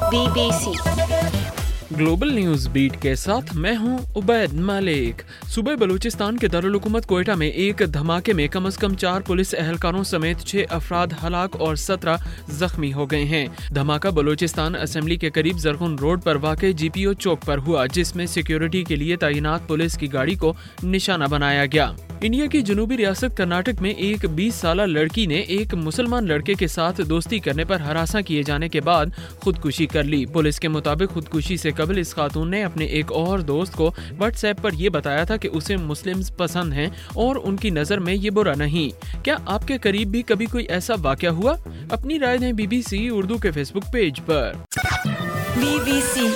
BBC global news beat के साथ मैं हूं उबैद मलिक। सूबे बलूचिस्तान के दारुल हुकूमत कोयटा में एक धमाके में कम से कम 4 पुलिस एहलकारों समेत 6 अफराद हलाक और 17 जख्मी हो गए हैं। धमाका बलूचिस्तान असेंबली के करीब जरगुन रोड पर वाक़े GPO चौक पर हुआ, जिसमें सिक्योरिटी के लिए तैनात पुलिस की गाड़ी को निशाना बनाया गया। इंडिया की जनूबी रियासत कर्नाटक में एक 20 साल लड़की ने एक मुसलमान लड़के के साथ दोस्ती करने पर हरासा किए जाने के बाद खुदकुशी कर ली। पुलिस के मुताबिक खुदकुशी से कबल इस खातून ने अपने एक और दोस्त को व्हाट्सएप पर यह बताया था कि उसे मुस्लिम्स पसंद हैं और उनकी नज़र में ये बुरा नहीं। क्या आपके करीब भी कभी कोई ऐसा वाक़या हुआ? अपनी राय दें BBC उर्दू के फेसबुक पेज पर। BBC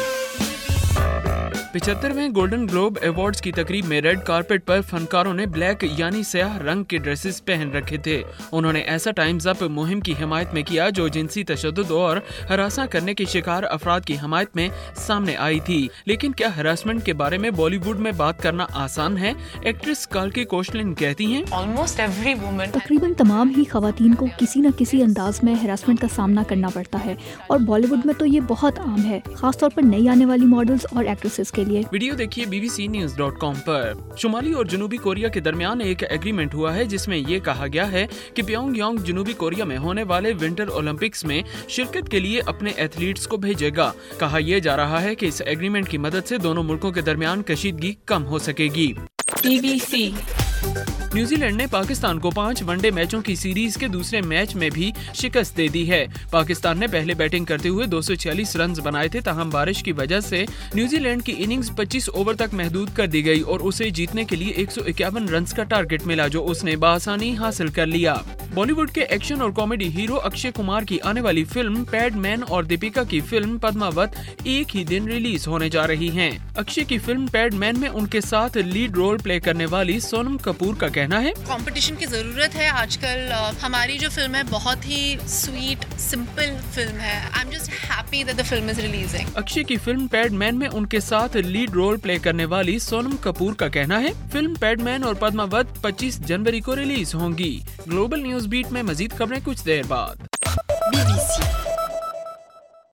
75वें गोल्डन ग्लोब अवार्ड्स की तकरीब में रेड कारपेट पर फनकारों ने ब्लैक यानी स्याह रंग के ड्रेसेस पहन रखे थे। उन्होंने ऐसा टाइम्स अप मुहिम की हिमायत में किया जो जिनसी तशद्दुद और हरासा करने के शिकार अफराद की हिमायत में सामने आई थी। लेकिन क्या हरासमेंट के बारे में बॉलीवुड में बात करना आसान है? एक्ट्रेस काल्की कोचलिन कहती हैं, ऑलमोस्ट एवरी वुमन, तकरीबन तमाम ही खवातीन को किसी न किसी अंदाज में हरासमेंट का सामना करना पड़ता है और बॉलीवुड में तो ये बहुत आम है, खासतौर पर नई आने वाली मॉडल्स और एक्ट्रेसेस के लिए। वीडियो देखिए bbcnews.com पर। शुमाली और जनूबी कोरिया के दरमियान एक एग्रीमेंट हुआ है जिसमें ये कहा गया है कि प्योंगयांग जनूबी कोरिया में होने वाले विंटर ओलंपिक्स में शिरकत के लिए अपने एथलीट्स को भेजेगा। कहा यह जा रहा है कि इस एग्रीमेंट की मदद से दोनों मुल्कों के दरमियान कशीदगी कम हो सकेगी। BBC न्यूजीलैंड ने पाकिस्तान को 5 वनडे मैचों की सीरीज के दूसरे मैच में भी शिकस्त दे दी है। पाकिस्तान ने पहले बैटिंग करते हुए 246 रन बनाए थे, ताहम बारिश की वजह से न्यूजीलैंड की इनिंग्स 25 ओवर तक महदूद कर दी गई और उसे जीतने के लिए 151 रन का टारगेट मिला, जो उसने बआसानी हासिल कर लिया। बॉलीवुड के एक्शन और कॉमेडी हीरो अक्षय कुमार की आने वाली फिल्म पैडमैन और दीपिका की फिल्म पद्मावत एक ही दिन रिलीज होने जा रही हैं। अक्षय की फिल्म पैडमैन में उनके साथ लीड रोल प्ले करने वाली सोनम कपूर का कहना है, कंपटीशन की जरूरत है आजकल। हमारी जो फिल्म है बहुत ही स्वीट सिंपल फिल्म है। I am just happy that the film is releasing. Akshay की फिल्म पैडमैन में उनके साथ लीड रोल प्ले करने वाली सोनम कपूर का कहना है, फिल्म पैडमैन और पद्मावत 25 जनवरी को रिलीज होंगी। ग्लोबल न्यूज बीट में मजीद खबरें कुछ देर बाद। BBC